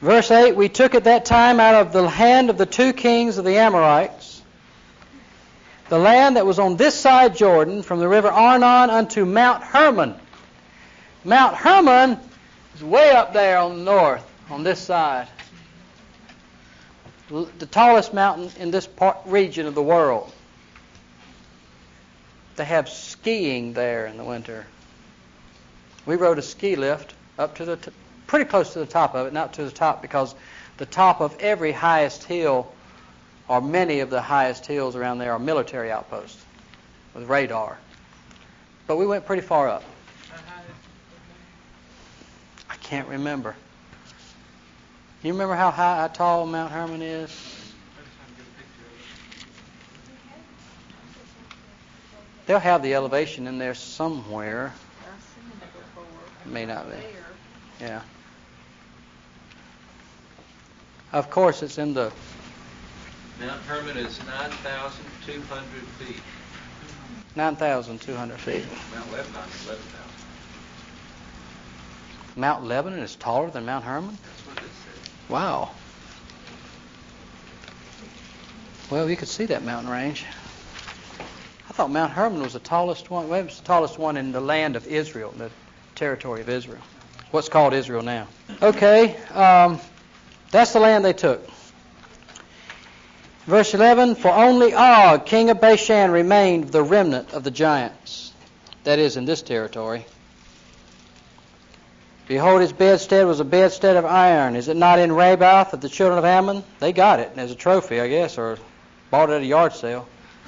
Verse 8, we took at that time out of the hand of the 2 kings of the Amorites the land that was on this side Jordan, from the river Arnon unto Mount Hermon. Mount Hermon is way up there on the north, on this side. The tallest mountain in this region of the world. They have skiing there in the winter. We rode a ski lift up to pretty close to the top of it, not to the top because the top of every highest hill, or many of the highest hills around there, are military outposts with radar. But we went pretty far up. I can't remember. You remember how tall Mount Hermon is? They'll have the elevation in there somewhere. It may not be. Yeah. Of course, it's in the... Mount Hermon is 9,200 feet. 9,200 feet. Mount Lebanon is 11,000. Mount Lebanon is taller than Mount Hermon? That's what it says. Wow. Well, you could see that mountain range. I thought Mount Hermon was the tallest one. Well, it was the tallest one in the land of Israel, the territory of Israel. What's called Israel now. Okay, that's the land they took. Verse 11, for only Og, king of Bashan, remained the remnant of the giants, that is, in this territory. Behold, his bedstead was a bedstead of iron. Is it not in Rabath of the children of Ammon? They got it as a trophy, I guess, or bought it at a yard sale.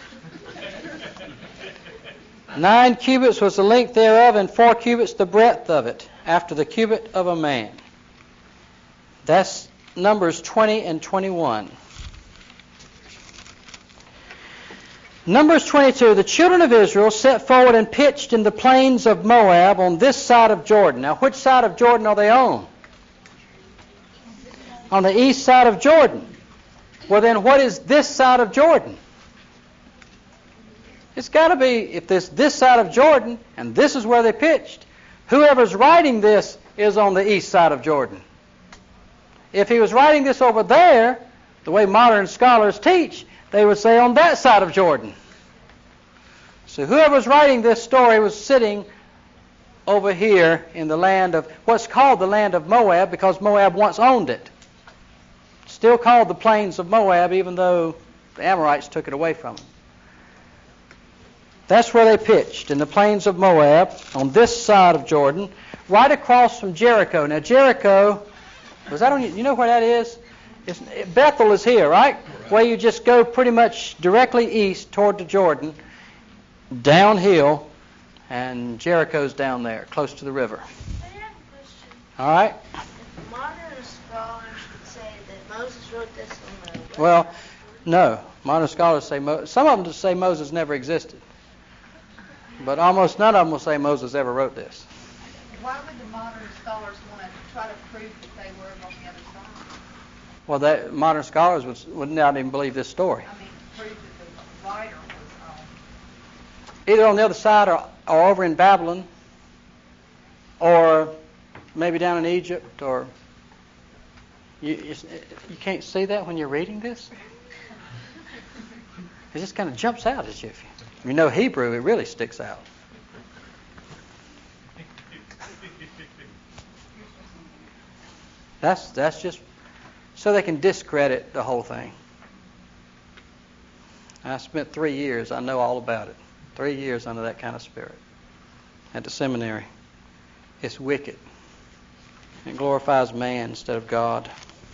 9 cubits was the length thereof, and 4 cubits the breadth of it, after the cubit of a man. That's Numbers 20 and 21. Numbers 22, the children of Israel set forward and pitched in the plains of Moab on this side of Jordan. Now, which side of Jordan are they on? On the east side of Jordan. Well, then what is this side of Jordan? It's got to be, if this side of Jordan, and this is where they pitched, whoever's writing this is on the east side of Jordan. If he was writing this over there, the way modern scholars teach, they would say on that side of Jordan. So whoever was writing this story was sitting over here in the land of, what's called the land of Moab, because Moab once owned it. Still called the plains of Moab, even though the Amorites took it away from them. That's where they pitched, in the plains of Moab, on this side of Jordan, right across from Jericho. Now Jericho, was that on, you know where that is? Bethel is here, right? Where you just go pretty much directly east toward the Jordan, downhill, and Jericho's down there, close to the river. I have a question. All right? If modern scholars would say that Moses wrote this on the... Well, no. Modern scholars say, some of them just say Moses never existed. But almost none of them will say Moses ever wrote this. Why would the modern scholars want to try to prove that they were on the other side? Well, modern scholars would not even believe this story. I mean, prove that the writer was Either on the other side or over in Babylon, or maybe down in Egypt, or... You can't see that when you're reading this? It just kind of jumps out at you. If you know Hebrew, it really sticks out. That's just so they can discredit the whole thing. I spent 3 years, I know all about it. 3 years under that kind of spirit at the seminary. It's wicked. It glorifies man instead of God.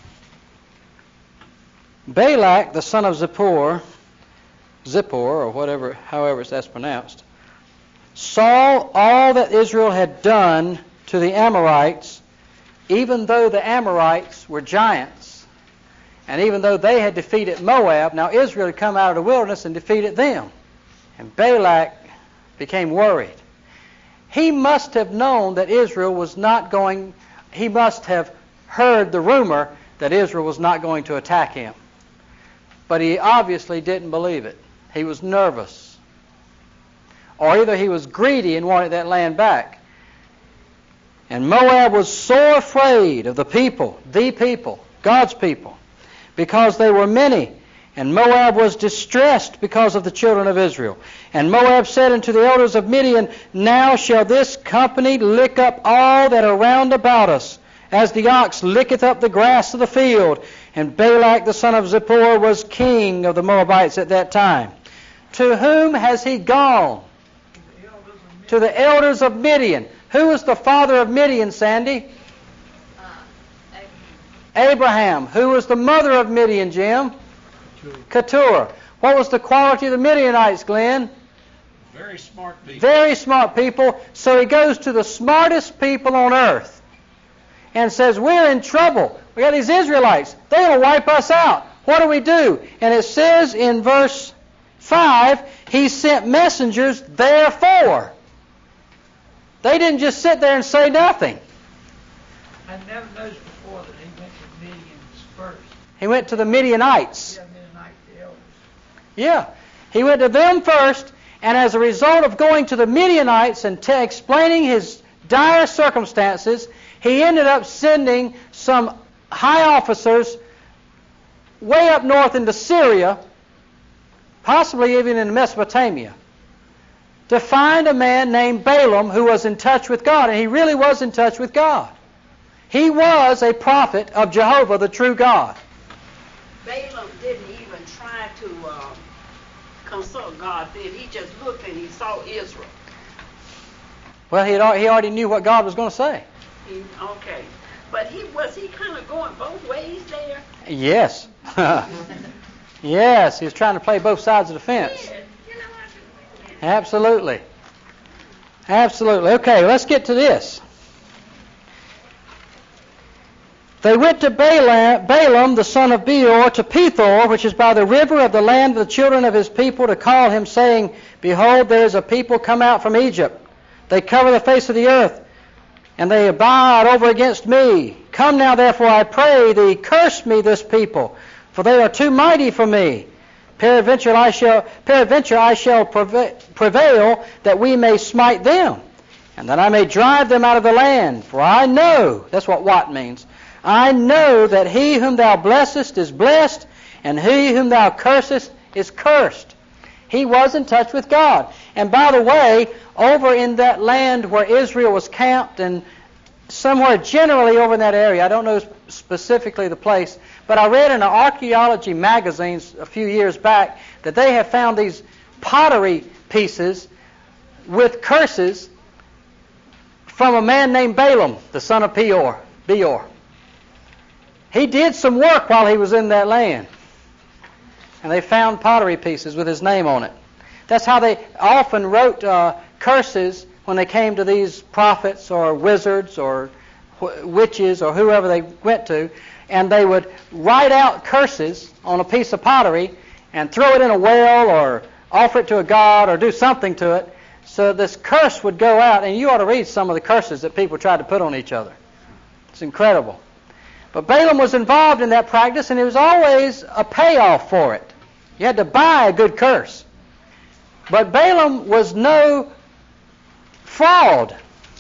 Balak, the son of Zippor, or whatever, however that's pronounced, saw all that Israel had done to the Amorites, even though the Amorites were giants, and even though they had defeated Moab. Now Israel had come out of the wilderness and defeated them. And Balak became worried. He must have known that Israel was not going, he must have heard the rumor that Israel was not going to attack him. But he obviously didn't believe it. He was nervous. Or either he was greedy and wanted that land back. And Moab was sore afraid of the people, God's people, because they were many. And Moab was distressed because of the children of Israel. And Moab said unto the elders of Midian, Now shall this company lick up all that are round about us, as the ox licketh up the grass of the field. And Balak the son of Zippor was king of the Moabites at that time. To whom has he gone? To the elders of Midian. Who was the father of Midian, Sandy? Abraham. Who was the mother of Midian, Jim? Keturah. What was the quality of the Midianites, Glenn? Very smart people. Very smart people. So he goes to the smartest people on earth and says, we're in trouble. We got these Israelites. They're going to wipe us out. What do we do? And it says in verse 5, he sent messengers therefore. They didn't just sit there and say nothing. I never noticed before that he went to Midian's first. He went to the Midianites. Yeah, Midianite, the elders. Yeah. He went to them first, and as a result of going to the Midianites and explaining his dire circumstances, he ended up sending some high officers way up north into Syria, possibly even in Mesopotamia, to find a man named Balaam who was in touch with God. And he really was in touch with God. He was a prophet of Jehovah, the true God. Balaam didn't even try to consult God then. He just looked and he saw Israel. Well, he already knew what God was going to say. Okay. But was he kind of going both ways there? Yes. Yes, he was trying to play both sides of the fence. Yeah, Absolutely. Absolutely. Okay, let's get to this. They went to Balaam, the son of Beor, to Pethor, which is by the river of the land of the children of his people, to call him, saying, Behold, there is a people come out from Egypt. They cover the face of the earth, and they abide over against me. Come now, therefore, I pray thee, curse me this people, for they are too mighty for me. Peradventure I shall prevail, that we may smite them, and that I may drive them out of the land. For I know, that's what Watt means, I know that he whom thou blessest is blessed, and he whom thou cursest is cursed. He was in touch with God. And by the way, over in that land where Israel was camped, and somewhere generally over in that area, I don't know specifically the place, but I read in an archaeology magazine a few years back that they have found these pottery pieces with curses from a man named Balaam, the son of Beor. He did some work while he was in that land. And they found pottery pieces with his name on it. That's how they often wrote curses when they came to these prophets or wizards or witches or whoever they went to. And they would write out curses on a piece of pottery and throw it in a well or offer it to a god or do something to it. So this curse would go out. And you ought to read some of the curses that people tried to put on each other. It's incredible. But Balaam was involved in that practice, and it was always a payoff for it. You had to buy a good curse. But Balaam was no fraud.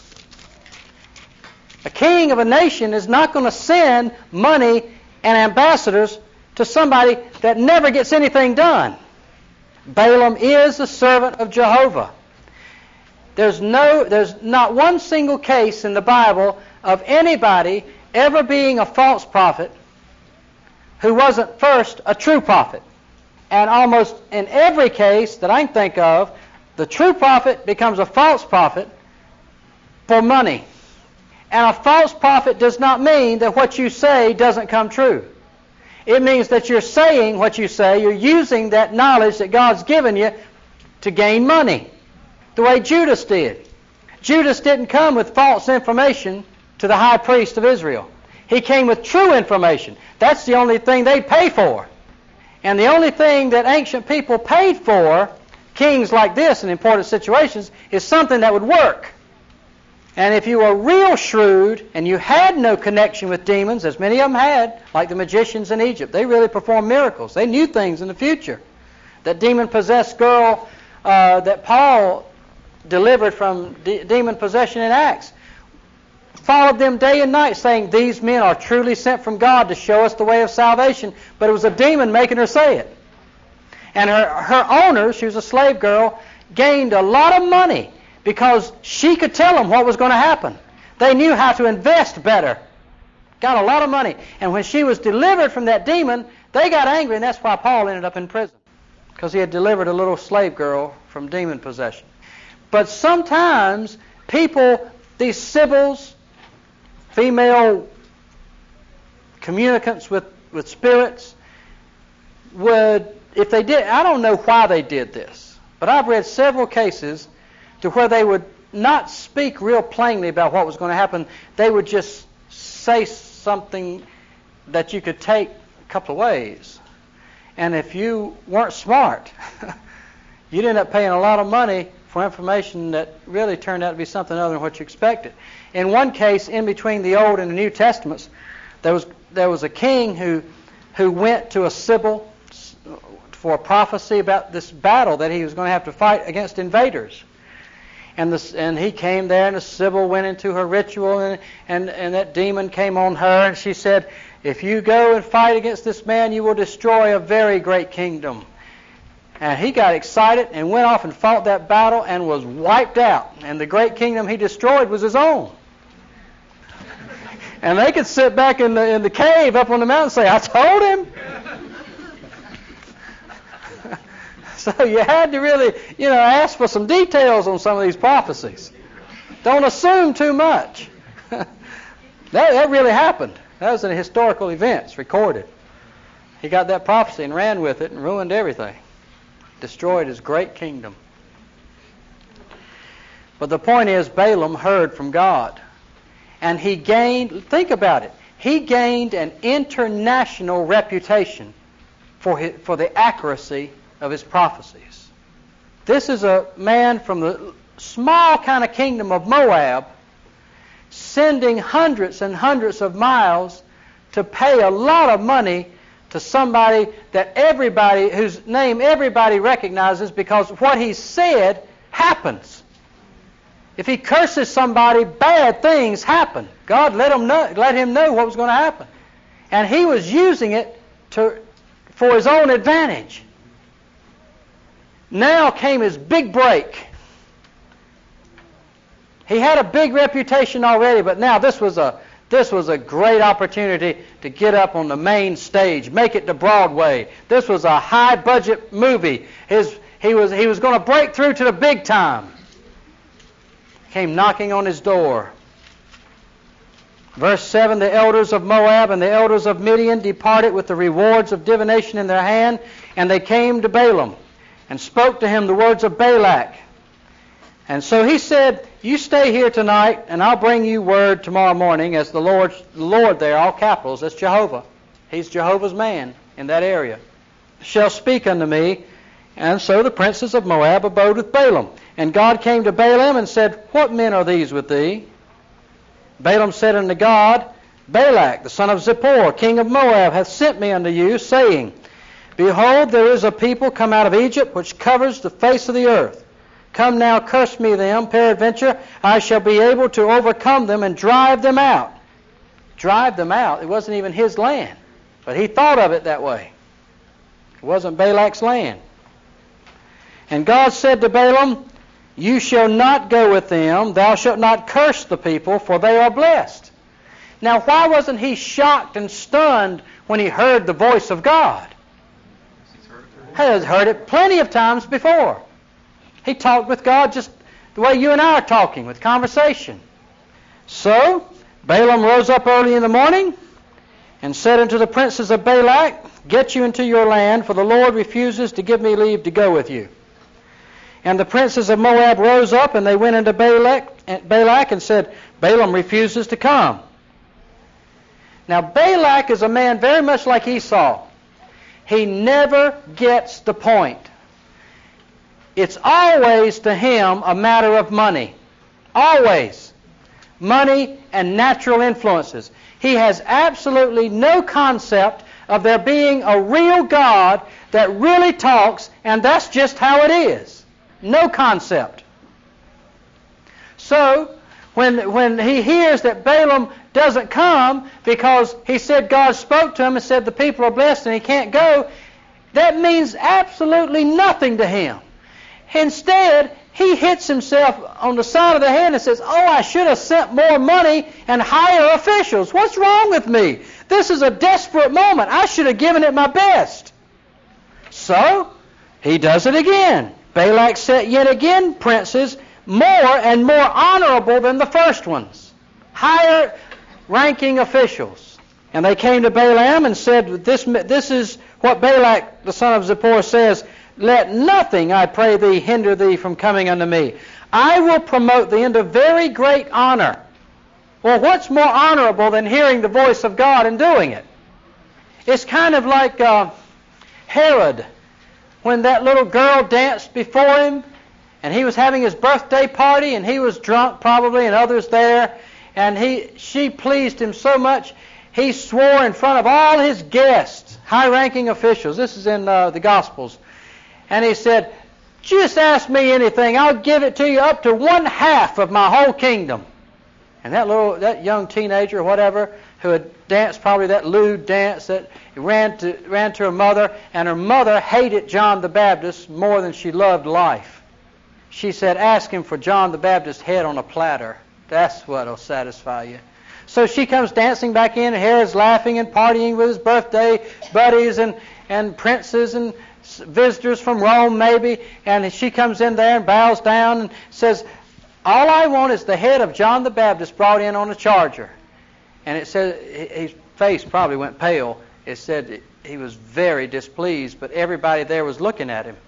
A king of a nation is not going to send money and ambassadors to somebody that never gets anything done. Balaam is a servant of Jehovah. There's not one single case in the Bible of anybody ever being a false prophet who wasn't first a true prophet. And almost in every case that I can think of, the true prophet becomes a false prophet for money. And a false prophet does not mean that what you say doesn't come true. It means that you're saying what you say, you're using that knowledge that God's given you to gain money, the way Judas did. Judas didn't come with false information to the high priest of Israel. He came with true information. That's the only thing they'd pay for. And the only thing that ancient people paid for, kings like this in important situations, is something that would work. And if you were real shrewd and you had no connection with demons, as many of them had, like the magicians in Egypt, they really performed miracles. They knew things in the future. That demon-possessed girl that Paul delivered from demon possession in Acts, followed them day and night, saying, "These men are truly sent from God to show us the way of salvation." But it was a demon making her say it. And her owner, she was a slave girl, gained a lot of money because she could tell them what was going to happen. They knew how to invest better. Got a lot of money. And when she was delivered from that demon, they got angry, and that's why Paul ended up in prison, because he had delivered a little slave girl from demon possession. But sometimes people, these sibyls, female communicants with spirits, would, if they did, I don't know why they did this, but I've read several cases to where they would not speak real plainly about what was going to happen. They would just say something that you could take a couple of ways. And if you weren't smart, you'd end up paying a lot of money for information that really turned out to be something other than what you expected. In one case, in between the Old and the New Testaments, there was a king who went to a sibyl for a prophecy about this battle that he was going to have to fight against invaders. And he came there, and the sibyl went into her ritual, and that demon came on her, and she said, "If you go and fight against this man, you will destroy a very great kingdom." And he got excited and went off and fought that battle and was wiped out. And the great kingdom he destroyed was his own. And they could sit back in the cave up on the mountain and say, "I told him." So you had to really, ask for some details on some of these prophecies. Don't assume too much. That really happened. That was a historical event. It's recorded. He got that prophecy and ran with it and ruined everything. Destroyed his great kingdom. But the point is, Balaam heard from God. And he gained, think about it, he gained an international reputation for the accuracy of his prophecies. This is a man from the small kind of kingdom of Moab sending hundreds and hundreds of miles to pay a lot of money to somebody that whose name everybody recognizes, because what he said happens. If he curses somebody, bad things happen. God let him know what was going to happen. And he was using it for his own advantage. Now came his big break. He had a big reputation already, but now this was a great opportunity to get up on the main stage, make it to Broadway. This was a high-budget movie. He was going to break through to the big time. Came knocking on his door. Verse 7, the elders of Moab and the elders of Midian departed with the rewards of divination in their hand, and they came to Balaam and spoke to him the words of Balak. And so he said, "You stay here tonight, and I'll bring you word tomorrow morning," as the Lord there, all capitals, that's Jehovah. He's Jehovah's man in that area. "Shall speak unto me." And so the princes of Moab abode with Balaam. And God came to Balaam and said, "What men are these with thee?" Balaam said unto God, "Balak, the son of Zippor, king of Moab, hath sent me unto you, saying, Behold, there is a people come out of Egypt, which covers the face of the earth. Come now, curse me them, peradventure I shall be able to overcome them and drive them out." Drive them out. It wasn't even his land, but he thought of it that way. It wasn't Balak's land. And God said to Balaam, "You shall not go with them. Thou shalt not curse the people, for they are blessed." Now, why wasn't he shocked and stunned when he heard the voice of God? He has heard it plenty of times before. He talked with God just the way you and I are talking, with conversation. So Balaam rose up early in the morning and said unto the princes of Balak, "Get you into your land, for the Lord refuses to give me leave to go with you." And the princes of Moab rose up, and they went into Balak and said, "Balaam refuses to come." Now Balak is a man very much like Esau. He never gets the point. It's always to him a matter of money. Always. Money and natural influences. He has absolutely no concept of there being a real God that really talks, and that's just how it is. No concept. So, when he hears that Balaam doesn't come because he said God spoke to him and said the people are blessed and he can't go, that means absolutely nothing to him. Instead, he hits himself on the side of the head and says, oh, I should have sent more money and higher officials. What's wrong with me? This is a desperate moment. I should have given it my best. So, he does it again. Balak set yet again princes more and more honorable than the first ones, higher ranking officials. And they came to Balaam and said, this is what Balak, the son of Zippor, says, let nothing, I pray thee, hinder thee from coming unto me. I will promote thee into very great honor. Well, what's more honorable than hearing the voice of God and doing it? It's kind of like Herod, when that little girl danced before him, and he was having his birthday party, and he was drunk probably, and others there, and she pleased him so much, he swore in front of all his guests, high-ranking officials. This is in the Gospels. And he said, just ask me anything. I'll give it to you up to 1/2 of my whole kingdom. And that young teenager or whatever who had danced probably that lewd dance that ran to her mother, and her mother hated John the Baptist more than she loved life. She said, ask him for John the Baptist's head on a platter. That's what'll satisfy you. So she comes dancing back in, and Herod's laughing and partying with his birthday buddies and princes and visitors from Rome maybe, and she comes in there and bows down and says, all I want is the head of John the Baptist brought in on a charger. And it said his face probably went pale. It said he was very displeased, but everybody there was looking at him.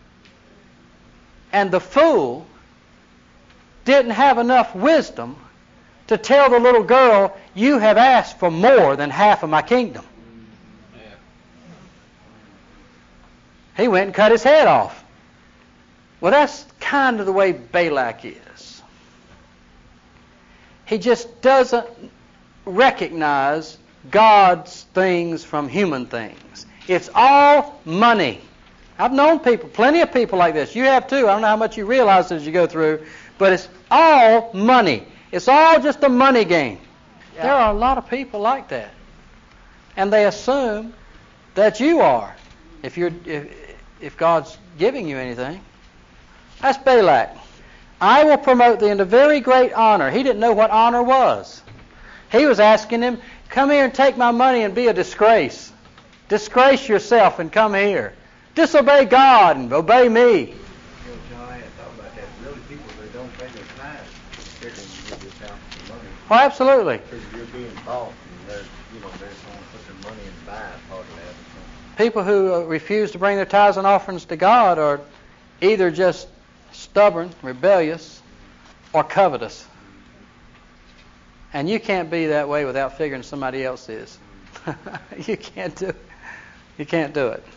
And the fool didn't have enough wisdom to tell the little girl, you have asked for more than half of my kingdom. He went and cut his head off. Well, that's kind of the way Balak is. He just doesn't recognize God's things from human things. It's all money. I've known people, plenty of people like this. You have too. I don't know how much you realize as you go through, but it's all money. It's all just a money game. Yeah. There are a lot of people like that. And they assume that you are, if God's giving you anything. That's Balak. I will promote thee into very great honor. He didn't know what honor was. He was asking him, come here and take my money and be a disgrace. Disgrace yourself and come here. Disobey God and obey me. You know, John, I hadn't thought about that. Really, people that don't pay their tithes, they're going to give this out for money. Oh, absolutely. Because you're being bought, and they're going to put their money in buy part of that. People who refuse to bring their tithes and offerings to God are either just stubborn, rebellious, or covetous. And you can't be that way without figuring somebody else is. You can't do it. You can't do it.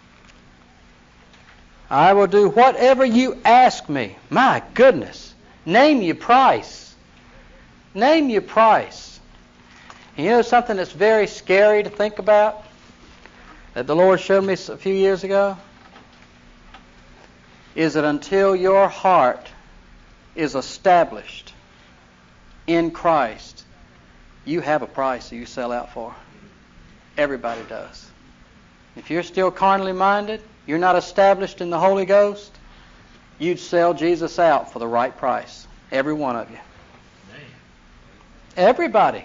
I will do whatever you ask me. My goodness. Name your price. Name your price. And you know something that's very scary to think about that the Lord showed me a few years ago? Is that until your heart is established in Christ, you have a price that you sell out for. Everybody does. If you're still carnally minded, you're not established in the Holy Ghost, you'd sell Jesus out for the right price. Every one of you. Everybody.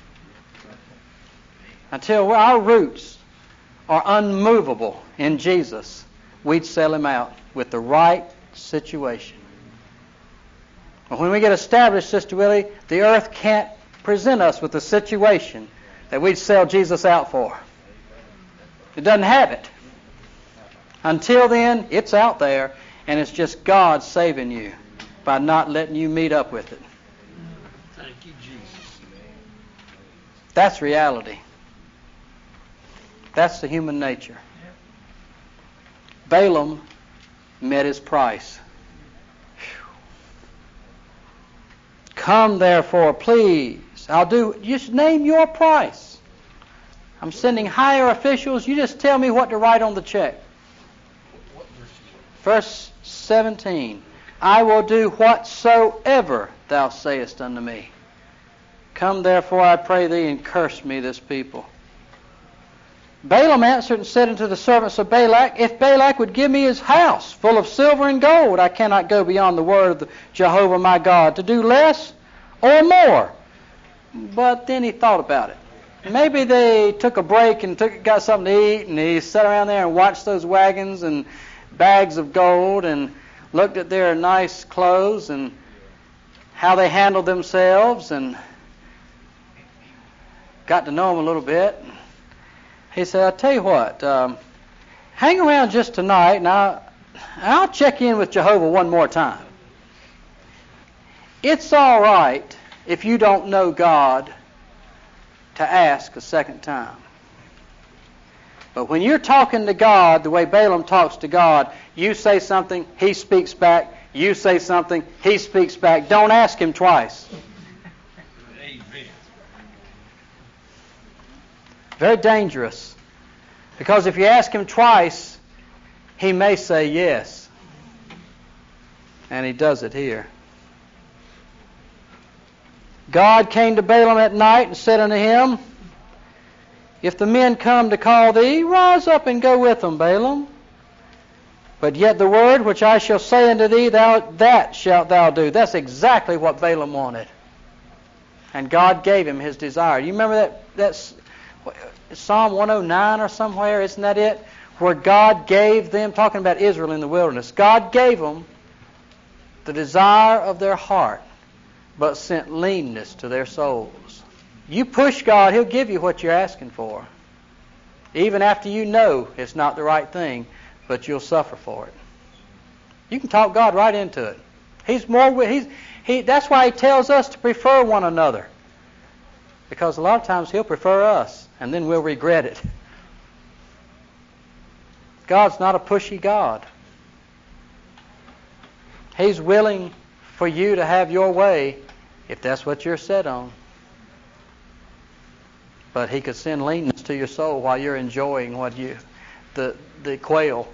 Until our roots are unmovable in Jesus, we'd sell him out with the right situation. But when we get established, Sister Willie, the earth can't present us with a situation that we'd sell Jesus out for. It doesn't have it. Until then, it's out there, and it's just God saving you by not letting you meet up with it. Thank you, Jesus. That's reality. That's the human nature. Balaam met his price. Come, therefore, please. Just name your price. I'm sending higher officials. You just tell me what to write on the check. Verse 17. I will do whatsoever thou sayest unto me. Come therefore, I pray thee, and curse me this people. Balaam answered and said unto the servants of Balak, If Balak would give me his house full of silver and gold, I cannot go beyond the word of Jehovah my God to do less or more. But then he thought about it. Maybe they took a break and got something to eat, and he sat around there and watched those wagons and bags of gold and looked at their nice clothes and how they handled themselves and got to know them a little bit. He said, I'll tell you what, hang around just tonight, and I'll check in with Jehovah one more time. It's all right if you don't know God to ask a second time. But when you're talking to God the way Balaam talks to God, you say something, he speaks back. You say something, he speaks back. Don't ask him twice. Very dangerous. Because if you ask him twice, he may say yes. And he does it here. God came to Balaam at night and said unto him, If the men come to call thee, rise up and go with them, Balaam. But yet the word which I shall say unto thee, that shalt thou do. That's exactly what Balaam wanted. And God gave him his desire. You remember that's Psalm 109 or somewhere, isn't that it? Where God gave them, talking about Israel in the wilderness, God gave them the desire of their heart, but sent leanness to their souls. You push God, he'll give you what you're asking for. Even after you know it's not the right thing, but you'll suffer for it. You can talk God right into it. That's why he tells us to prefer one another. Because a lot of times he'll prefer us, and then we'll regret it. God's not a pushy God. He's willing for you to have your way if that's what you're set on. But he could send leanness to your soul while you're enjoying the quail.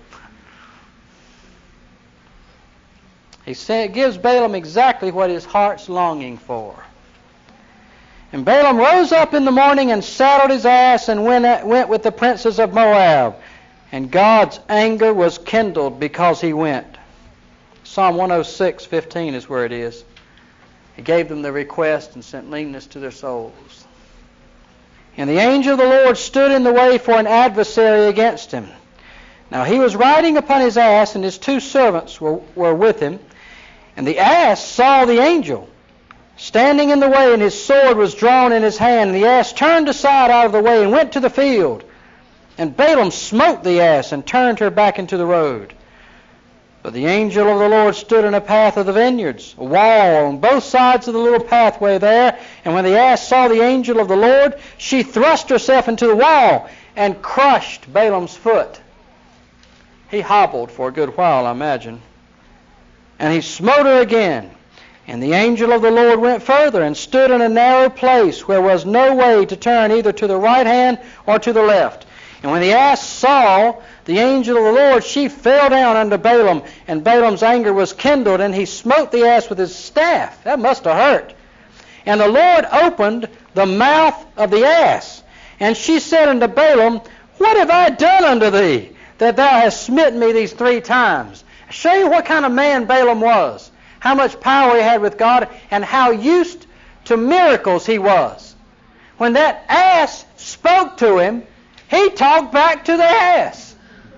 He gives Balaam exactly what his heart's longing for. And Balaam rose up in the morning and saddled his ass and went with the princes of Moab. And God's anger was kindled because he went. Psalm 106:15 is where it is. He gave them the request and sent leanness to their souls. And the angel of the Lord stood in the way for an adversary against him. Now he was riding upon his ass, and his two servants were with him. And the ass saw the angel standing in the way, and his sword was drawn in his hand. And the ass turned aside out of the way and went to the field. And Balaam smote the ass and turned her back into the road. But the angel of the Lord stood in a path of the vineyards, a wall on both sides of the little pathway there. And when the ass saw the angel of the Lord, she thrust herself into the wall and crushed Balaam's foot. He hobbled for a good while, I imagine. And he smote her again. And the angel of the Lord went further and stood in a narrow place where was no way to turn either to the right hand or to the left. And when the ass saw the angel of the Lord, she fell down unto Balaam, and Balaam's anger was kindled, and he smote the ass with his staff. That must have hurt. And the Lord opened the mouth of the ass. And she said unto Balaam, What have I done unto thee, that thou hast smitten me these 3 times? Show you what kind of man Balaam was, how much power he had with God, and how used to miracles he was. When that ass spoke to him, he talked back to the ass.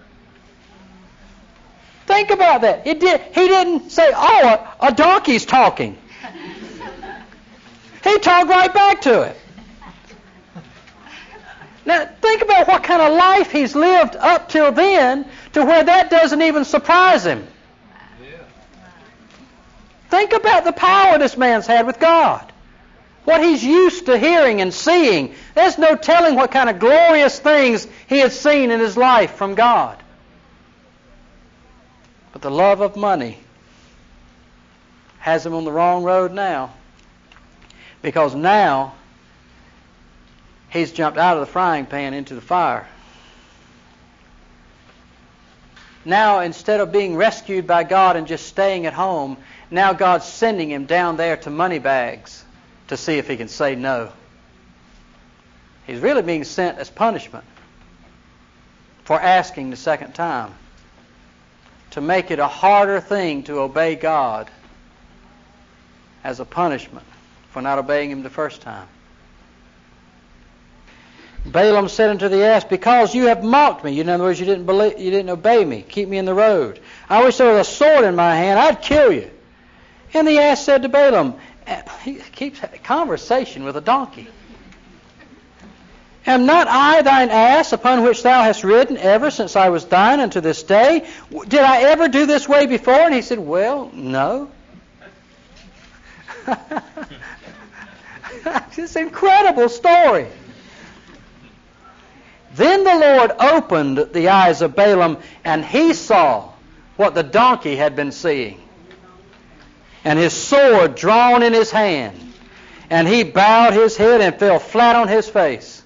Think about that. He didn't say, oh, a donkey's talking. He talked right back to it. Now, think about what kind of life he's lived up till then to where that doesn't even surprise him. Think about the power this man's had with God. What he's used to hearing and seeing. There's no telling what kind of glorious things he had seen in his life from God. But the love of money has him on the wrong road now. Because now he's jumped out of the frying pan into the fire. now instead of being rescued by God and just staying at home, now God's sending him down there to Moneybags to see if he can say no. He's really being sent as punishment for asking the second time, to make it a harder thing to obey God as a punishment for not obeying him the first time. Balaam said unto the ass, because you have mocked me. In other words, you didn't obey me. Keep me in the road. I wish there was a sword in my hand. I'd kill you. And the ass said to Balaam, he keeps a conversation with a donkey. Am not I thine ass upon which thou hast ridden ever since I was thine unto this day? Did I ever do this way before? And he said, well, no. It's an incredible story. Then the Lord opened the eyes of Balaam, and he saw what the donkey had been seeing, and his sword drawn in his hand. And he bowed his head and fell flat on his face.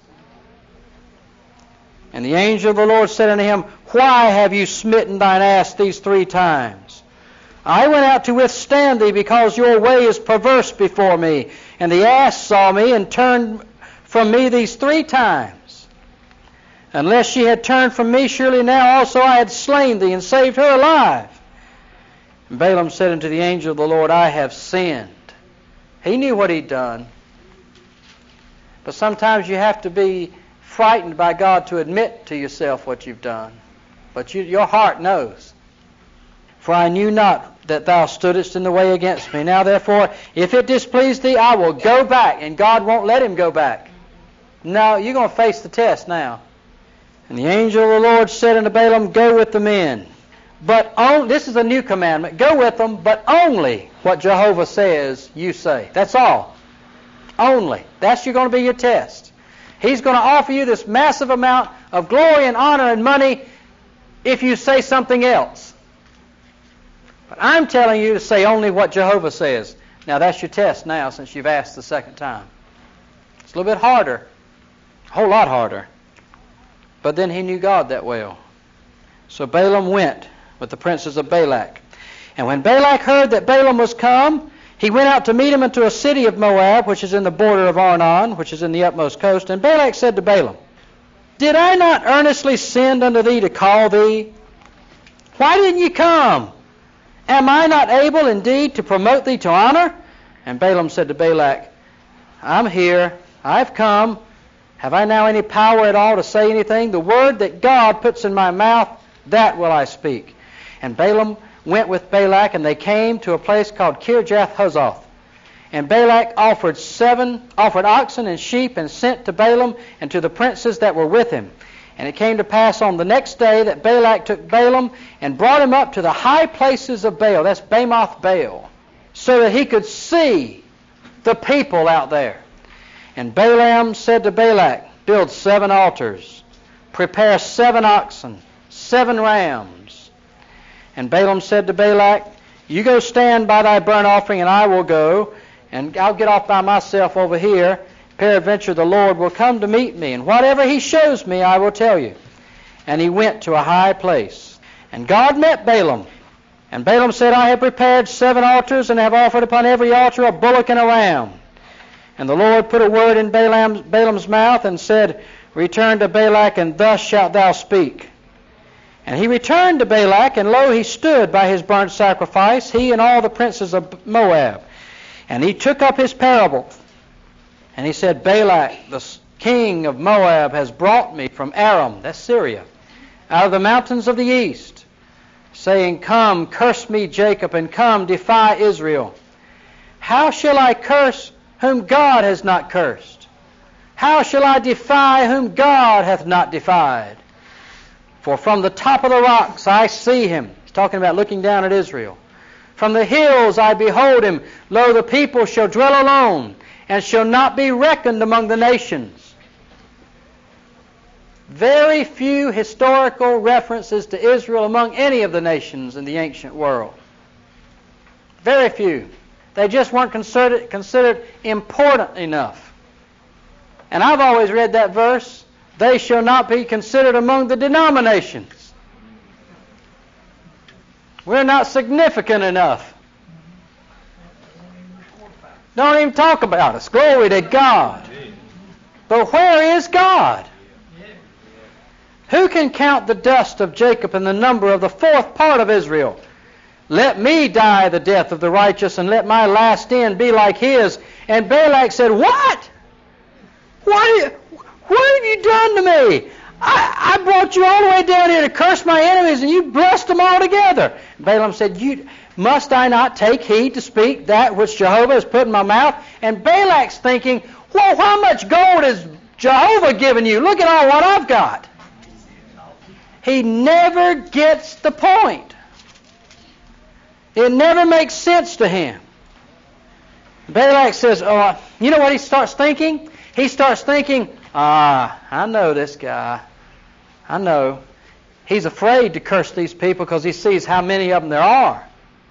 And the angel of the Lord said unto him, why have you smitten thine ass these 3 times? I went out to withstand thee, because your way is perverse before me. And the ass saw me and turned from me these 3 times. Unless she had turned from me, surely now also I had slain thee and saved her alive. And Balaam said unto the angel of the Lord, I have sinned. He knew what he'd done. But sometimes you have to be frightened by God to admit to yourself what you've done. But your heart knows. For I knew not that thou stoodest in the way against me. Now therefore, if it displease thee, I will go back. And God won't let him go back. No, you're going to face the test now. And the angel of the Lord said unto Balaam, go with the men. But this is a new commandment. Go with them, but only what Jehovah says you say. That's all. Only. That's going to be your test. He's going to offer you this massive amount of glory and honor and money if you say something else. But I'm telling you to say only what Jehovah says. Now that's your test now, since you've asked the second time. It's a little bit harder. A whole lot harder. But then he knew God that well. So Balaam went with the princes of Balak. And when Balak heard that Balaam was come, he went out to meet him into a city of Moab, which is in the border of Arnon, which is in the utmost coast. And Balak said to Balaam, did I not earnestly send unto thee to call thee? Why didn't you come? Am I not able indeed to promote thee to honor? And Balaam said to Balak, I'm here. I've come. Have I now any power at all to say anything? The word that God puts in my mouth, that will I speak. And Balaam went with Balak, and they came to a place called Kirjath-Huzoth. And Balak offered oxen and sheep, and sent to Balaam and to the princes that were with him. And it came to pass on the next day that Balak took Balaam and brought him up to the high places of Baal, that's Bamoth Baal, so that he could see the people out there. And Balaam said to Balak, build 7 altars, prepare 7 oxen, 7 rams. And Balaam said to Balak, you go stand by thy burnt offering, and I will go, and I'll get off by myself over here. Peradventure the Lord will come to meet me, and whatever he shows me I will tell you. And he went to a high place. And God met Balaam. And Balaam said, I have prepared 7 altars, and have offered upon every altar a bullock and a ram. And the Lord put a word in Balaam's mouth, and said, return to Balak, and thus shalt thou speak. And he returned to Balak, and lo, he stood by his burnt sacrifice, he and all the princes of Moab. And he took up his parable. And he said, Balak, the king of Moab, has brought me from Aram, that's Syria, out of the mountains of the east, saying, come, curse me, Jacob, and come, defy Israel. How shall I curse whom God has not cursed? How shall I defy whom God hath not defied? For from the top of the rocks I see him. He's talking about looking down at Israel. From the hills I behold him. Lo, the people shall dwell alone, and shall not be reckoned among the nations. Very few historical references to Israel among any of the nations in the ancient world. Very few. They just weren't considered important enough. And I've always read that verse, they shall not be considered among the denominations. We're not significant enough. Don't even talk about us. Glory to God. But where is God? Who can count the dust of Jacob and the number of the fourth part of Israel? Let me die the death of the righteous, and let my last end be like his. And Balak said, What? What have you done to me? I brought you all the way down here to curse my enemies, and you blessed them all together. Balaam said, Must I not take heed to speak that which Jehovah has put in my mouth? And Balak's thinking, Well, how much gold has Jehovah given you? Look at all what I've got. He never gets the point. It never makes sense to him. Balak says, you know what he starts thinking? He starts thinking, I know this guy. I know. He's afraid to curse these people because he sees how many of them there are.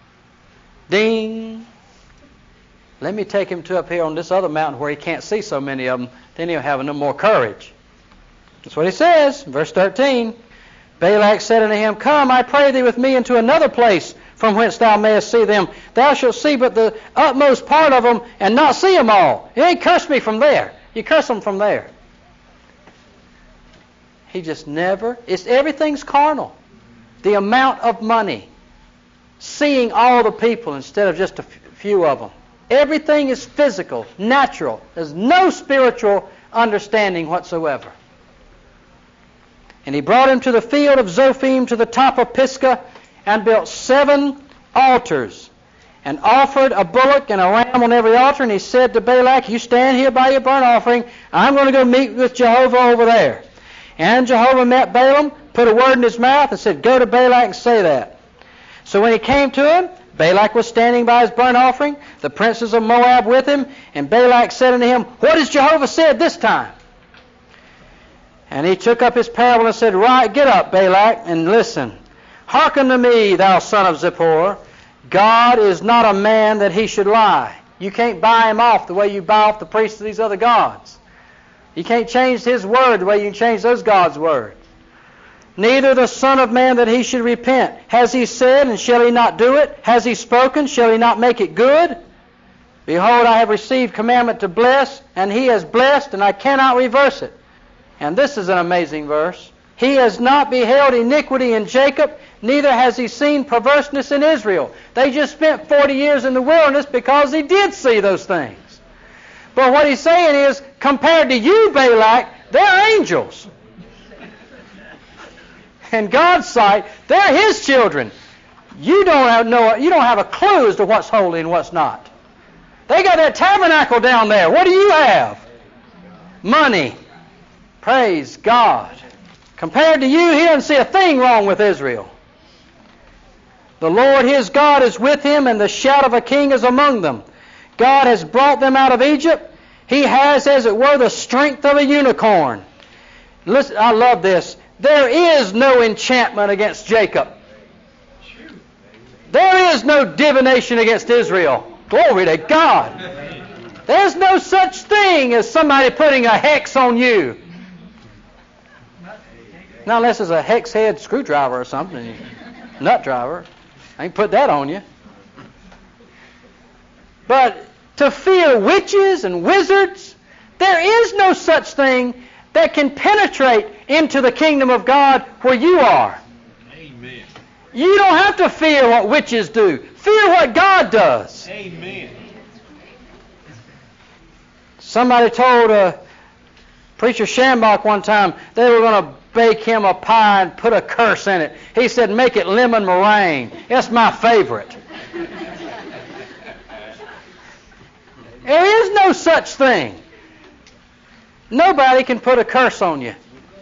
Ding. Let me take him to up here on this other mountain where he can't see so many of them. Then he'll have no more courage. That's what he says. Verse 13. Balak said unto him, Come, I pray thee with me into another place from whence thou mayest see them. Thou shalt see but the utmost part of them and not see them all. You ain't curse me from there. You curse them from there. He just never, everything's carnal. The amount of money, seeing all the people instead of just a few of them. Everything is physical, natural. There's no spiritual understanding whatsoever. And he brought him to the field of Zophim to the top of Pisgah and built 7 altars and offered a bullock and a ram on every altar. And he said to Balak, You stand here by your burnt offering. I'm going to go meet with Jehovah over there. And Jehovah met Balaam, put a word in his mouth, and said, Go to Balak and say that. So when he came to him, Balak was standing by his burnt offering, the princes of Moab with him, and Balak said unto him, What has Jehovah said this time? And he took up his parable and said, Right, get up, Balak, and listen. Hearken to me, thou son of Zippor. God is not a man that he should lie. You can't buy him off the way you buy off the priests of these other gods. You can't change his word the way you can change those gods' word. Neither the Son of Man that he should repent. Has he said, and shall he not do it? Has he spoken, shall he not make it good? Behold, I have received commandment to bless, and he has blessed, and I cannot reverse it. And this is an amazing verse. He has not beheld iniquity in Jacob, neither has he seen perverseness in Israel. They just spent 40 years in the wilderness because he did see those things. But what he's saying is, compared to you, Balak, they're angels. In God's sight, they're his children. You don't have a clue as to what's holy and what's not. They got that tabernacle down there. What do you have? Money. Praise God. Compared to you, he doesn't see a thing wrong with Israel. The Lord his God is with him, and the shout of a king is among them. God has brought them out of Egypt. He has, as it were, the strength of a unicorn. Listen, I love this. There is no enchantment against Jacob. There is no divination against Israel. Glory to God. There's no such thing as somebody putting a hex on you. Not unless it's a hex head screwdriver or something. Nut driver. I can put that on you. But to fear witches and wizards, there is no such thing that can penetrate into the kingdom of God where you are. Amen. You don't have to fear what witches do. Fear what God does. Amen. Somebody told Preacher Shambach one time they were going to bake him a pie and put a curse in it. He said, make it lemon meringue. That's my favorite. There is no such thing. Nobody can put a curse on you.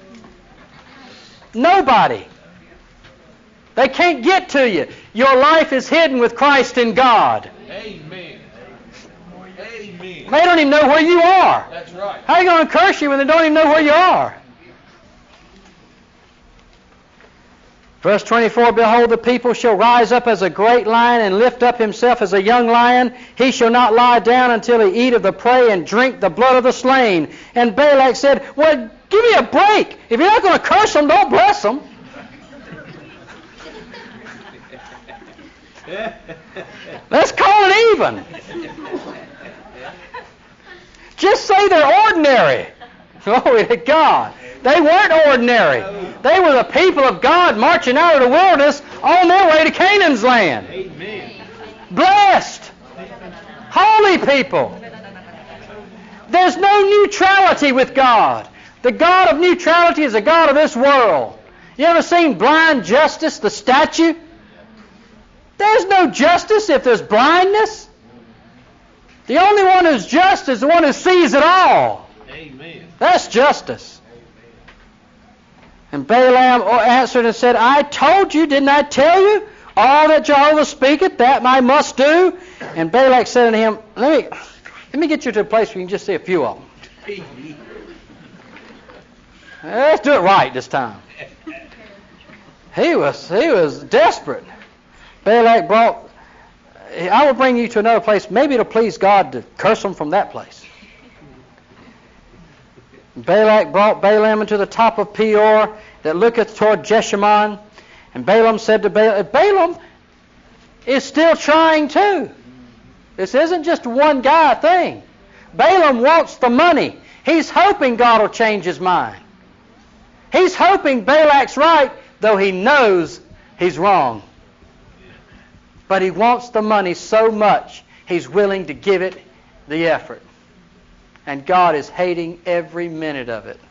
Nobody. They can't get to you. Your life is hidden with Christ in God. Amen. Amen. They don't even know where you are. That's right. How are you going to curse you when they don't even know where you are? Verse 24, Behold, the people shall rise up as a great lion and lift up himself as a young lion. He shall not lie down until he eat of the prey and drink the blood of the slain. And Balak said, Well, give me a break. If you're not going to curse them, don't bless them. Let's call it even. Just say they're ordinary. Glory to God. They weren't ordinary. They were the people of God marching out of the wilderness on their way to Canaan's land. Amen. Blessed. Holy people. There's no neutrality with God. The God of neutrality is the God of this world. You ever seen Blind Justice, the statue? There's no justice if there's blindness. The only one who's just is the one who sees it all. Amen. That's justice. And Balaam answered and said, I told you, didn't I tell you? All that Jehovah speaketh, that I must do. And Balak said unto him, let me get you to a place where you can just see a few of them. Let's do it right this time. He was desperate. Balak brought, I will bring you to another place. Maybe it'll please God to curse them from that place. Balak brought Balaam into the top of Peor that looketh toward Jeshimon. And Balaam said to Balaam is still trying too. This isn't just a one guy thing. Balaam wants the money. He's hoping God will change his mind. He's hoping Balak's right, though he knows he's wrong. But he wants the money so much, he's willing to give it the effort. And God is hating every minute of it.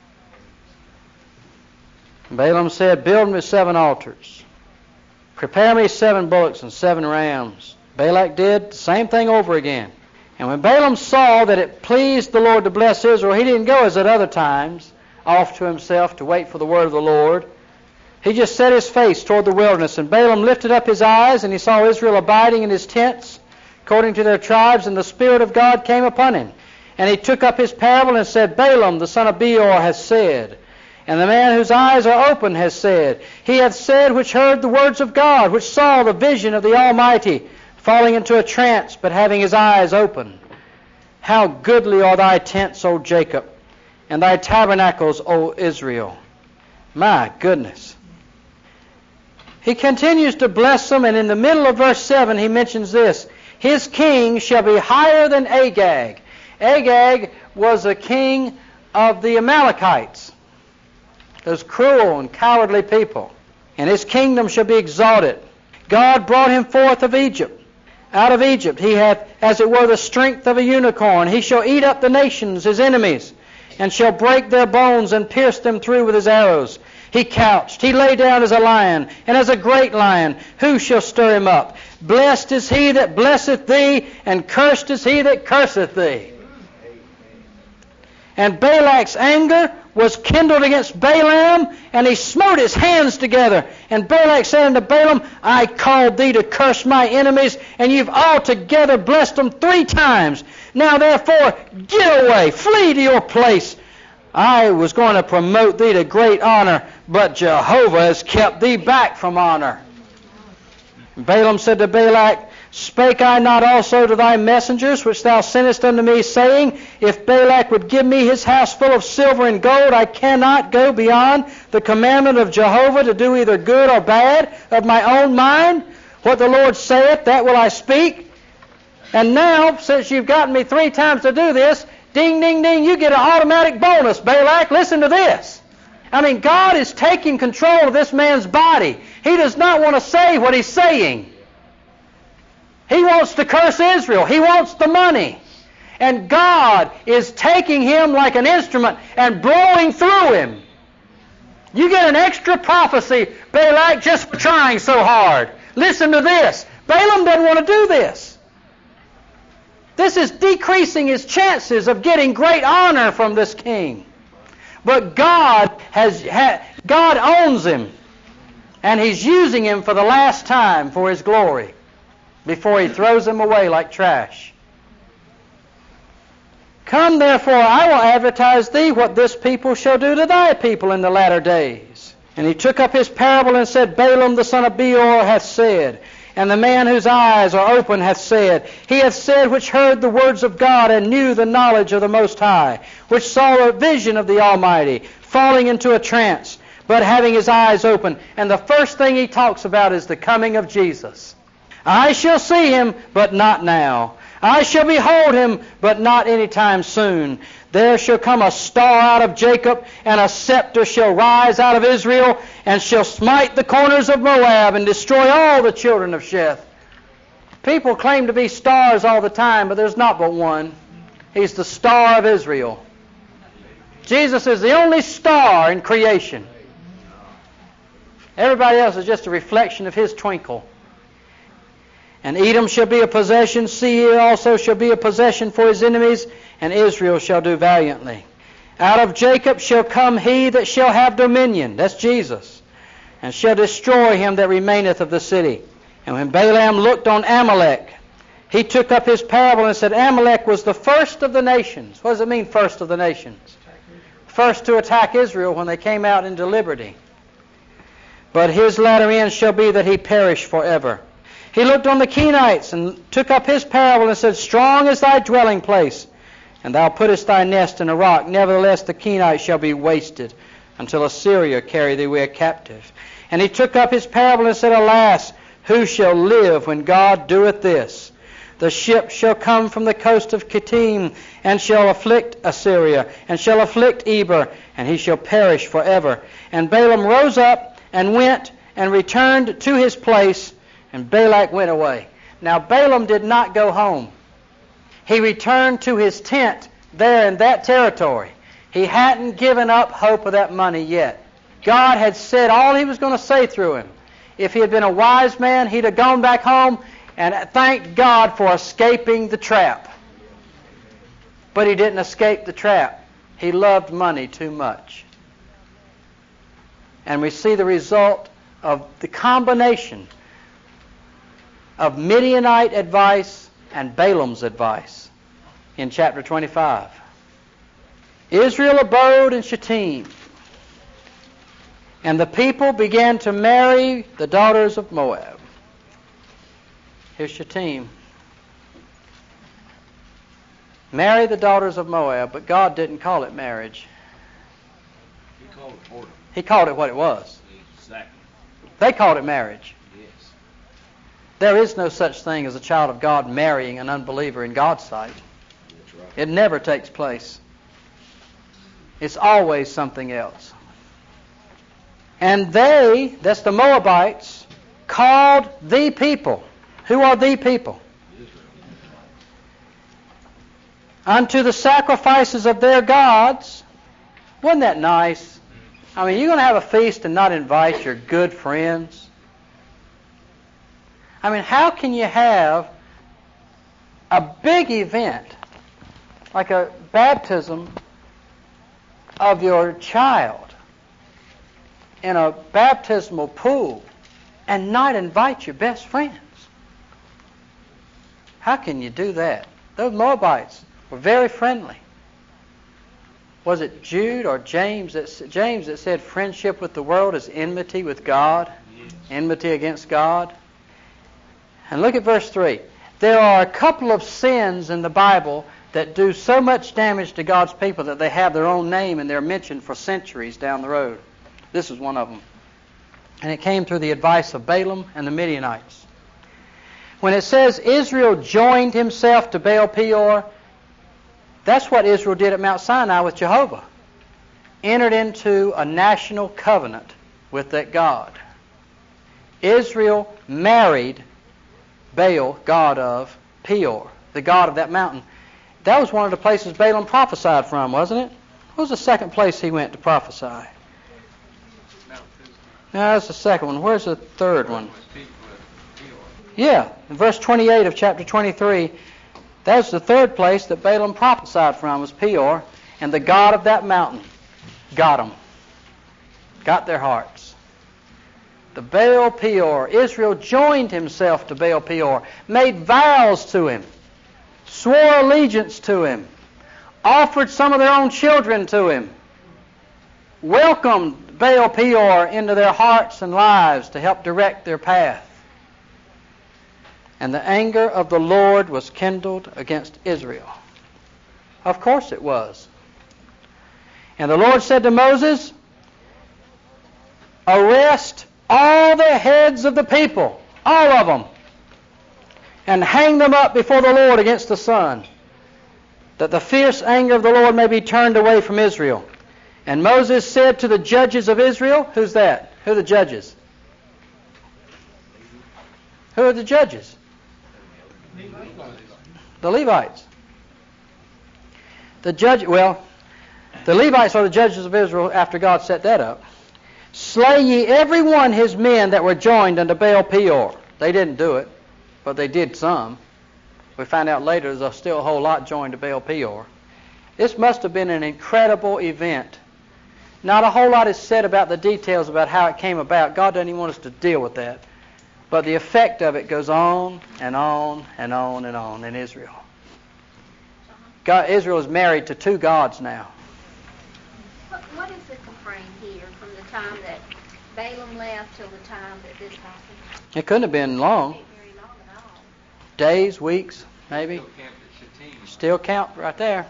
Balaam said, build me 7 altars. Prepare me 7 bullocks and 7 rams. Balak did the same thing over again. And when Balaam saw that it pleased the Lord to bless Israel, he didn't go as at other times, off to himself to wait for the word of the Lord. He just set his face toward the wilderness. And Balaam lifted up his eyes, and he saw Israel abiding in his tents, according to their tribes, and the Spirit of God came upon him. And he took up his parable and said, Balaam, the son of Beor, has said, and the man whose eyes are open has said, he hath said which heard the words of God, which saw the vision of the Almighty, falling into a trance, but having his eyes open. How goodly are thy tents, O Jacob, and thy tabernacles, O Israel. My goodness. He continues to bless them, and in the middle of verse 7 he mentions this. His king shall be higher than Agag. Agag was a king of the Amalekites, those cruel and cowardly people. And his kingdom shall be exalted. God brought him forth of Egypt. Out of Egypt he hath, as it were, the strength of a unicorn. He shall eat up the nations, his enemies, and shall break their bones and pierce them through with his arrows. He couched, he lay down as a lion, and as a great lion. Who shall stir him up? Blessed is he that blesseth thee, and cursed is he that curseth thee. And Balak's anger was kindled against Balaam, and he smote his hands together. And Balak said unto Balaam, I called thee to curse my enemies, and you've altogether blessed them 3 times. Now therefore, get away, flee to your place. I was going to promote thee to great honor, but Jehovah has kept thee back from honor. Balaam said to Balak, spake I not also to thy messengers, which thou sentest unto me, saying, if Balak would give me his house full of silver and gold, I cannot go beyond the commandment of Jehovah to do either good or bad of my own mind? What the Lord saith, that will I speak. And now, since you've gotten me 3 times to do this, ding, ding, ding, you get an automatic bonus, Balak. Listen to this. I mean, God is taking control of this man's body. He does not want to say what he's saying. He wants to curse Israel. He wants the money. And God is taking him like an instrument and blowing through him. You get an extra prophecy, Balak, just for trying so hard. Listen to this. Balaam doesn't want to do this. This is decreasing his chances of getting great honor from this king. But God owns him, and he's using him for the last time for his glory before he throws him away like trash. Come therefore, I will advertise thee what this people shall do to thy people in the latter days. And he took up his parable and said, Balaam the son of Beor hath said, and the man whose eyes are open hath said, he hath said which heard the words of God and knew the knowledge of the Most High, which saw a vision of the Almighty, falling into a trance, but having his eyes open. And the first thing he talks about is the coming of Jesus. I shall see him, but not now. I shall behold him, but not any time soon. There shall come a star out of Jacob, and a scepter shall rise out of Israel, and shall smite the corners of Moab, and destroy all the children of Sheth. People claim to be stars all the time, but there's not but one. He's the star of Israel. Jesus is the only star in creation. Everybody else is just a reflection of his twinkle. And Edom shall be a possession, Seir also shall be a possession for his enemies, and Israel shall do valiantly. Out of Jacob shall come he that shall have dominion, that's Jesus, and shall destroy him that remaineth of the city. And when Balaam looked on Amalek, he took up his parable and said, Amalek was the first of the nations. What does it mean, first of the nations? First to attack Israel when they came out into liberty. But his latter end shall be that he perish forever. He looked on the Kenites and took up his parable and said, Strong is thy dwelling place, and thou puttest thy nest in a rock. Nevertheless the Kenites shall be wasted, until Assyria carry thee away captive. And he took up his parable and said, Alas, who shall live when God doeth this? The ship shall come from the coast of Kittim, and shall afflict Assyria, and shall afflict Eber, and he shall perish forever. And Balaam rose up and went and returned to his place, and Balak went away. Now Balaam did not go home. He returned to his tent there in that territory. He hadn't given up hope of that money yet. God had said all he was going to say through him. If he had been a wise man, he'd have gone back home and thanked God for escaping the trap. But he didn't escape the trap. He loved money too much. And we see the result of the combination of Midianite advice and Balaam's advice in chapter 25. Israel abode in Shittim, and the people began to marry the daughters of Moab. Here's Shittim. Marry the daughters of Moab, but God didn't call it marriage. He called it order. He called it what it was. Exactly. They called it marriage. Yes. There is no such thing as a child of God marrying an unbeliever in God's sight. That's right. It never takes place. It's always something else. And they, that's the Moabites, called the people. Who are the people? Unto the sacrifices of their gods. Wasn't that nice? I mean, you're going to have a feast and not invite your good friends? I mean, how can you have a big event like a baptism of your child in a baptismal pool and not invite your best friends? How can you do that? Those Moabites were very friendly. Was it Jude or James that said friendship with the world is enmity with God? Yes. Enmity against God? And look at verse 3. There are a couple of sins in the Bible that do so much damage to God's people that they have their own name and they're mentioned for centuries down the road. This is one of them. And it came through the advice of Balaam and the Midianites. When it says Israel joined himself to Baal Peor, that's what Israel did at Mount Sinai with Jehovah. Entered into a national covenant with that God. Israel married Baal, god of Peor, the god of that mountain. That was one of the places Balaam prophesied from, wasn't it? What was the second place he went to prophesy? No, that's the second one. Where's the third one? Yeah, in verse 28 of chapter 23, that's the third place that Balaam prophesied from, was Peor, and the god of that mountain got them. Got their hearts. The Baal Peor. Israel joined himself to Baal Peor, made vows to him, swore allegiance to him, offered some of their own children to him, welcomed Baal Peor into their hearts and lives to help direct their path. And the anger of the Lord was kindled against Israel. Of course it was. And the Lord said to Moses, arrest all the heads of the people, all of them, and hang them up before the Lord against the sun, that the fierce anger of the Lord may be turned away from Israel. And Moses said to the judges of Israel, who's that? Who are the judges? Who are the judges? The Levites. The Levites are the judges of Israel after God set that up. Slay ye every one his men that were joined unto Baal Peor. They didn't do it, but they did some. We find out later there's still a whole lot joined to Baal Peor. This must have been an incredible event. Not a whole lot is said about the details about how it came about. God doesn't even want us to deal with that. But the effect of it goes on and on and on and on in Israel. Israel is married to two gods now. What is the frame here from the time that Balaam left till the time that this happened? It couldn't have been long. It wasn't very long at all. Days, weeks, maybe. Still count right there.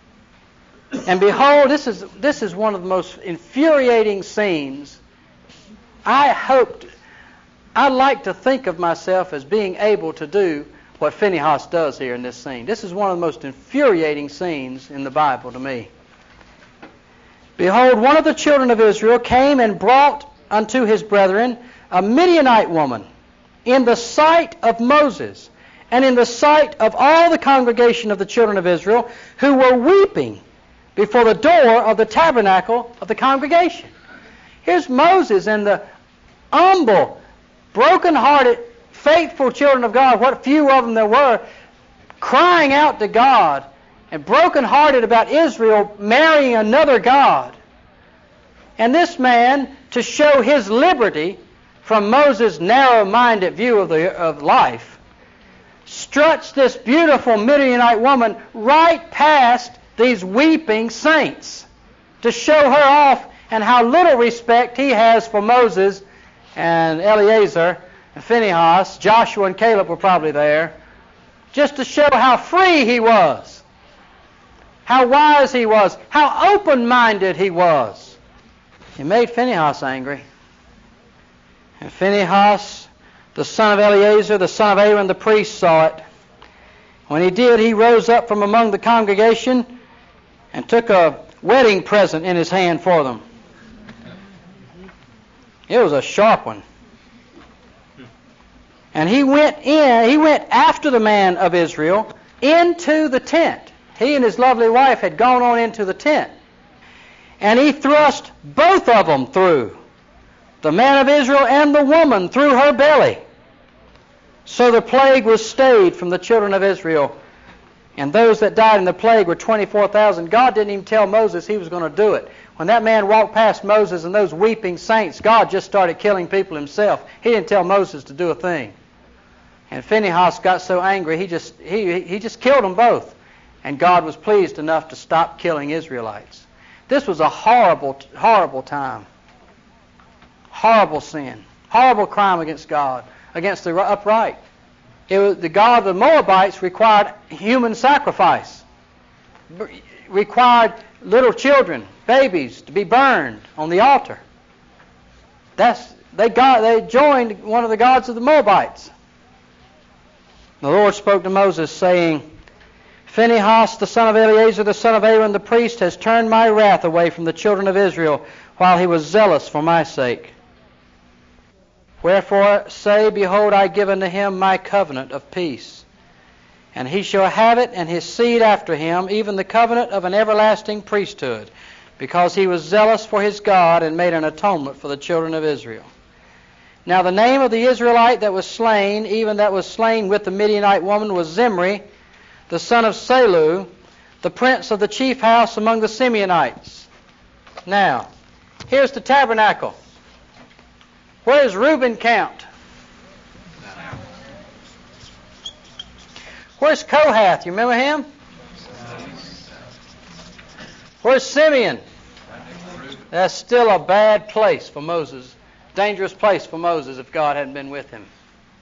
And behold, this is one of the most infuriating scenes. I'd like to think of myself as being able to do what Phinehas does here in this scene. This is one of the most infuriating scenes in the Bible to me. Behold, one of the children of Israel came and brought unto his brethren a Midianite woman in the sight of Moses and in the sight of all the congregation of the children of Israel, who were weeping before the door of the tabernacle of the congregation. Here's Moses and the humble, broken-hearted, faithful children of God, what few of them there were, crying out to God and broken-hearted about Israel marrying another god. And this man, to show his liberty from Moses' narrow-minded view of life, struts this beautiful Midianite woman right past these weeping saints to show her off and how little respect he has for Moses and Eleazar and Phinehas. Joshua and Caleb were probably there, just to show how free he was, how wise he was, how open-minded he was. He made Phinehas angry. And Phinehas, the son of Eleazar, the son of Aaron the priest, saw it. When he did, he rose up from among the congregation and took a wedding present in his hand for them. It was a sharp one. And he went after the man of Israel into the tent. He and his lovely wife had gone on into the tent. And he thrust both of them through, the man of Israel and the woman, through her belly. So the plague was stayed from the children of Israel. And those that died in the plague were 24,000. God didn't even tell Moses he was going to do it. When that man walked past Moses and those weeping saints, God just started killing people himself. He didn't tell Moses to do a thing. And Phinehas got so angry, he just killed them both. And God was pleased enough to stop killing Israelites. This was a horrible, horrible time. Horrible sin. Horrible crime against God, against the upright. The God of the Moabites required human sacrifice. Required little children, babies, to be burned on the altar. They joined one of the gods of the Moabites. The Lord spoke to Moses, saying, Phinehas, the son of Eleazar, the son of Aaron the priest, has turned my wrath away from the children of Israel, while he was zealous for my sake. Wherefore say, Behold, I give unto him my covenant of peace. And he shall have it, and his seed after him, even the covenant of an everlasting priesthood, because he was zealous for his God, and made an atonement for the children of Israel. Now the name of the Israelite that was slain, even that was slain with the Midianite woman, was Zimri, the son of Salu, the prince of the chief house among the Simeonites. Now, here's the tabernacle. Where does Reuben count? Where's Kohath? You remember him? Where's Simeon? That's still a bad place for Moses. Dangerous place for Moses if God hadn't been with him.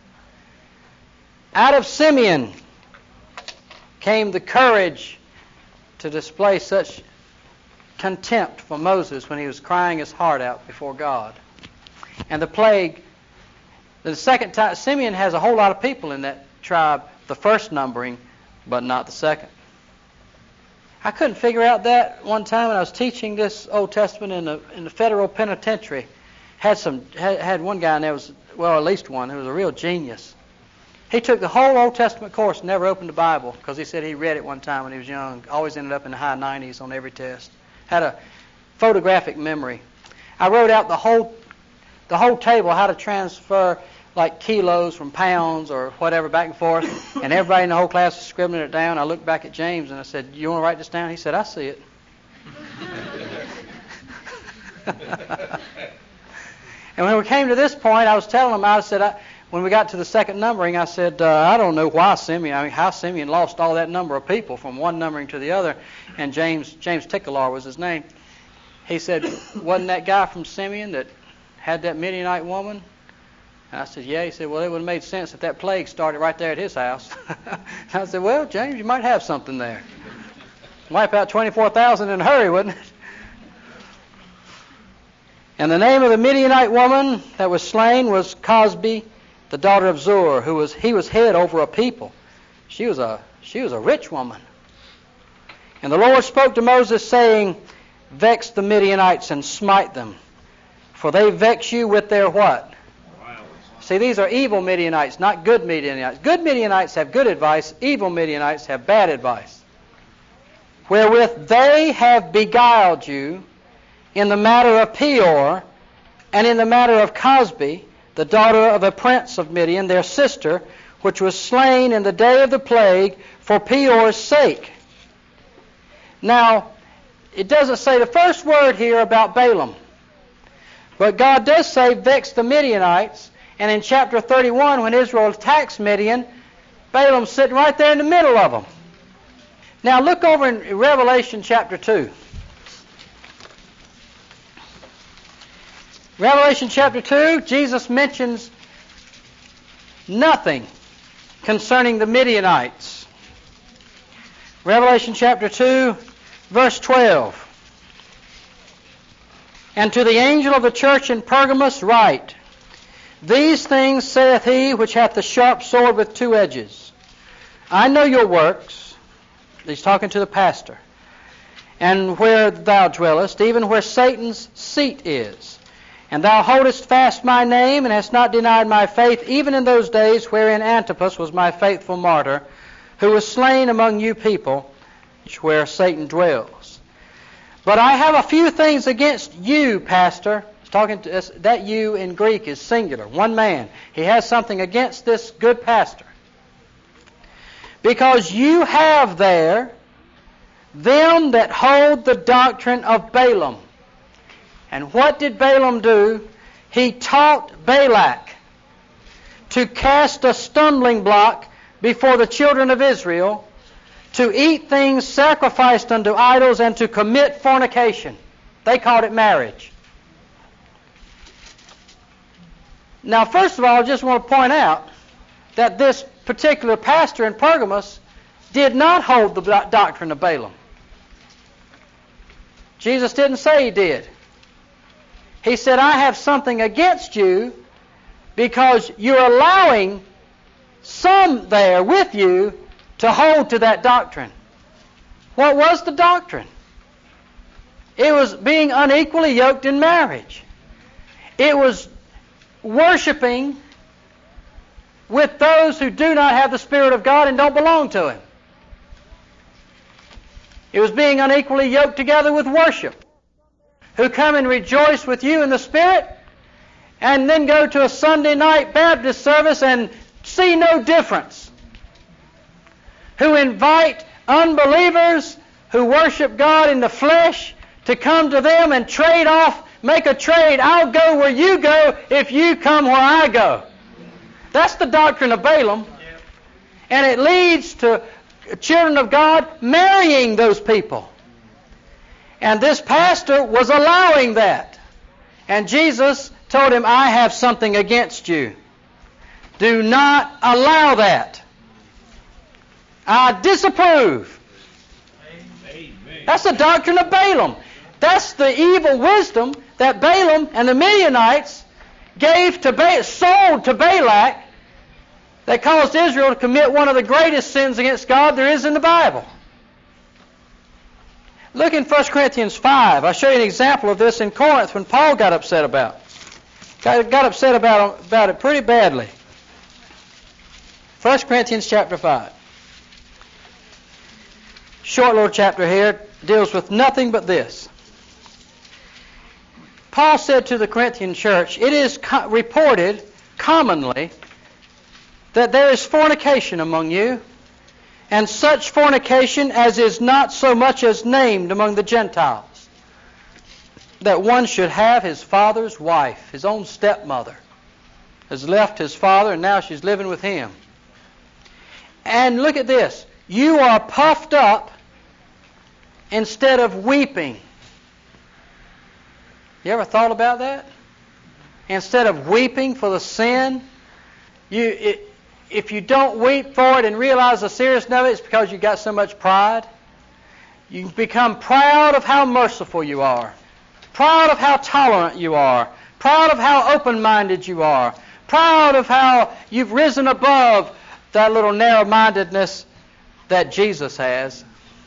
Out of Simeon came the courage to display such contempt for Moses when he was crying his heart out before God. And the plague, the second time, Simeon has a whole lot of people in that tribe the first numbering, but not the second. I couldn't figure out that one time when I was teaching this Old Testament in the federal penitentiary. Had one guy, and there was, well, at least one, who was a real genius. He took the whole Old Testament course, never opened the Bible, because he said he read it one time when he was young. Always ended up in the high 90s on every test. Had a photographic memory. I wrote out the whole table, how to transfer like kilos from pounds or whatever back and forth, and everybody in the whole class was scribbling it down. I looked back at James and I said, "You want to write this down?" He said, "I see it." And when we came to this point, I was telling him, I said, when we got to the second numbering, I said, I don't know why how Simeon lost all that number of people from one numbering to the other. And James Tickler was his name. He said, "Wasn't that guy from Simeon that had that Midianite woman?" And I said, "Yeah." He said, "Well, it would have made sense if that plague started right there at his house." I said, "Well, James, you might have something there. Wipe out 24,000 in a hurry, wouldn't it?" And the name of the Midianite woman that was slain was Cosbi, the daughter of Zur, he was head over a people. She was a rich woman. And the Lord spoke to Moses, saying, "Vex the Midianites and smite them, for they vex you with their" what? See, these are evil Midianites, not good Midianites. Good Midianites have good advice. Evil Midianites have bad advice. "Wherewith they have beguiled you in the matter of Peor, and in the matter of Cosbi, the daughter of a prince of Midian, their sister, which was slain in the day of the plague for Peor's sake." Now, it doesn't say the first word here about Balaam, but God does say vex the Midianites, and in chapter 31, when Israel attacks Midian, Balaam's sitting right there in the middle of them. Now look over in Revelation chapter 2. Revelation chapter 2, Jesus mentions nothing concerning the Midianites. Revelation chapter 2, verse 12. "And to the angel of the church in Pergamos write, These things saith he which hath the sharp sword with two edges. I know your works," he's talking to the pastor, "and where thou dwellest, even where Satan's seat is. And thou holdest fast my name, and hast not denied my faith, even in those days wherein Antipas was my faithful martyr, who was slain among you people, where Satan dwells. But I have a few things against you," pastor. He's talking to us. That "you" in Greek is singular, one man. He has something against this good pastor. "Because you have there them that hold the doctrine of Balaam." And what did Balaam do? He taught Balak to cast a stumbling block before the children of Israel, to eat things sacrificed unto idols, and to commit fornication. They called it marriage. Now, first of all, I just want to point out that this particular pastor in Pergamos did not hold the doctrine of Balaam. Jesus didn't say he did. He said, "I have something against you because you're allowing some there with you to hold to that doctrine." What was the doctrine? It was being unequally yoked in marriage. It was worshiping with those who do not have the Spirit of God and don't belong to Him. It was being unequally yoked together with worship, who come and rejoice with you in the Spirit, and then go to a Sunday night Baptist service and see no difference. Who invite unbelievers who worship God in the flesh to come to them and trade off, make a trade. "I'll go where you go if you come where I go." That's the doctrine of Balaam. And it leads to children of God marrying those people. And this pastor was allowing that. And Jesus told him, "I have something against you. Do not allow that. I disapprove." Amen. That's the doctrine of Balaam. That's the evil wisdom that Balaam and the Midianites sold to Balak, that caused Israel to commit one of the greatest sins against God there is in the Bible. Look in 1 Corinthians 5. I'll show you an example of this in Corinth when Paul got upset about it. Got upset about it pretty badly. 1 Corinthians chapter 5. Short little chapter here, deals with nothing but this. Paul said to the Corinthian church, it is reported commonly that there is fornication among you, and such fornication as is not so much as named among the Gentiles, that one should have his father's wife, his own stepmother, has left his father and now she's living with him. And look at this. You are puffed up instead of weeping. You ever thought about that? Instead of weeping for the sin, if you don't weep for it and realize the seriousness of it, it's because you've got so much pride. You become proud of how merciful you are, proud of how tolerant you are, proud of how open-minded you are, proud of how you've risen above that little narrow-mindedness that Jesus has.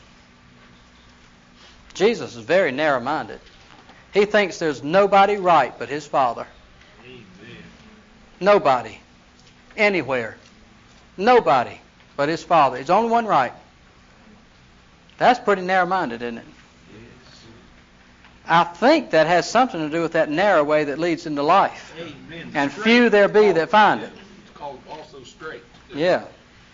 Jesus is very narrow-minded. He thinks there's nobody right but his Father. Amen. Nobody. Anywhere. Nobody but his Father. He's the only one right. That's pretty narrow-minded, isn't it? Yes. I think that has something to do with that narrow way that leads into life. Amen. And Straight. few there be that find it. It's called also straight. Yeah.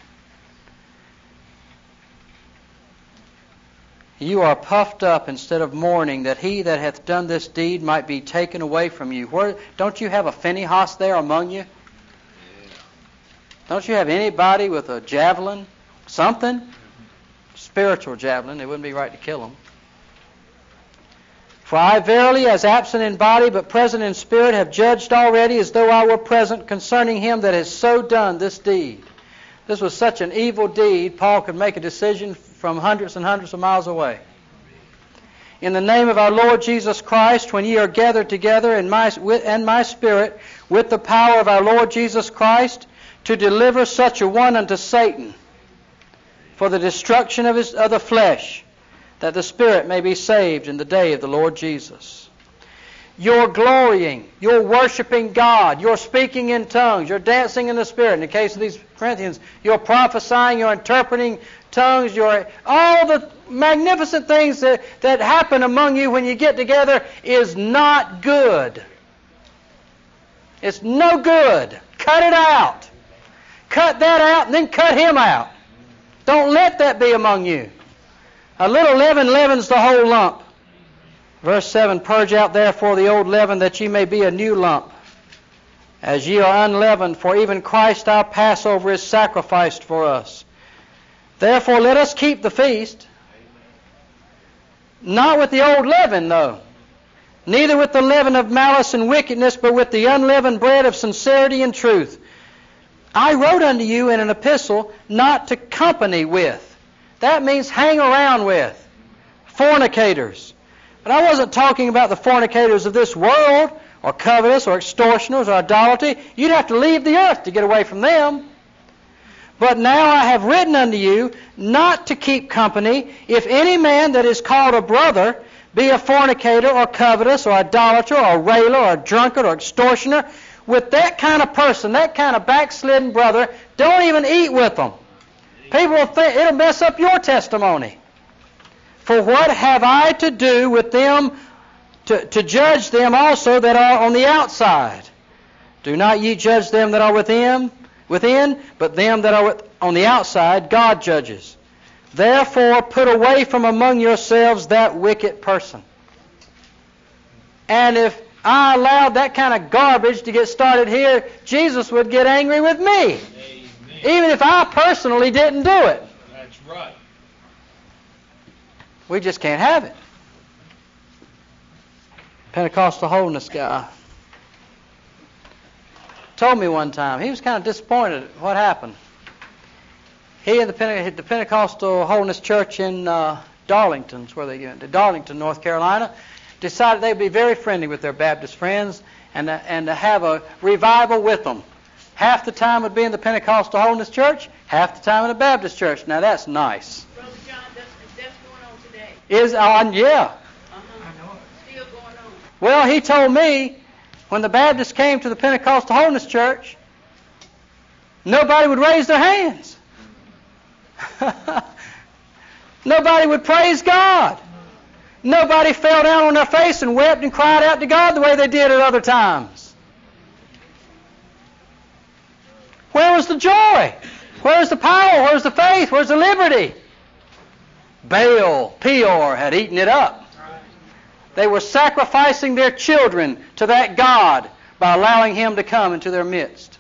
You are puffed up instead of mourning, that he that hath done this deed might be taken away from you. Don't you have a Phinehas there among you? Yeah. Don't you have anybody with a javelin? Something? Spiritual javelin. It wouldn't be right to kill him. For I verily, as absent in body, but present in spirit, have judged already as though I were present concerning him that has so done this deed. This was such an evil deed, Paul could make a decision from hundreds and hundreds of miles away. In the name of our Lord Jesus Christ, when ye are gathered together in my spirit, with the power of our Lord Jesus Christ, to deliver such a one unto Satan, for the destruction of the flesh, that the spirit may be saved in the day of the Lord Jesus. You're glorying, you're worshiping God, you're speaking in tongues, you're dancing in the Spirit. In the case of these Corinthians, you're prophesying, you're interpreting tongues, you're all the magnificent things that happen among you when you get together is not good. It's no good. Cut it out. Cut that out and then cut him out. Don't let that be among you. A little leaven leavens the whole lump. Verse 7, purge out therefore the old leaven, that ye may be a new lump, as ye are unleavened, for even Christ our Passover is sacrificed for us. Therefore let us keep the feast, not with the old leaven, though, neither with the leaven of malice and wickedness, but with the unleavened bread of sincerity and truth. I wrote unto you in an epistle not to company with. That means hang around with. Fornicators. But I wasn't talking about the fornicators of this world, or covetous, or extortioners, or idolatry. You'd have to leave the earth to get away from them. But now I have written unto you not to keep company, if any man that is called a brother be a fornicator, or covetous, or idolater, or railer, or drunkard, or extortioner. With that kind of person, that kind of backslidden brother, don't even eat with them. People will think it'll mess up your testimony. For what have I to do with them to judge them also that are on the outside? Do not ye judge them that are within, but them that are on the outside God judges. Therefore put away from among yourselves that wicked person. And if I allowed that kind of garbage to get started here, Jesus would get angry with me. Amen. Even if I personally didn't do it. That's right. We just can't have it. Pentecostal holiness guy told me one time, he was kind of disappointed at what happened. He and the Pentecostal Holiness Church in Darlington, where they went to Darlington, North Carolina, decided they'd be very friendly with their Baptist friends and to have a revival with them. half the time would be in the Pentecostal Holiness Church, half the time in a Baptist church. Now that's nice. Brother John, that's going on today. Is on, yeah. I know it. Still going on. Well, he told me when the Baptists came to the Pentecostal Holiness Church, nobody would raise their hands. Nobody would praise God. Nobody fell down on their face and wept and cried out to God the way they did at other times. Where was the joy? Where was the power? Where was the faith? Where was the liberty? Baal, Peor had eaten it up. They were sacrificing their children to that God by allowing him to come into their midst.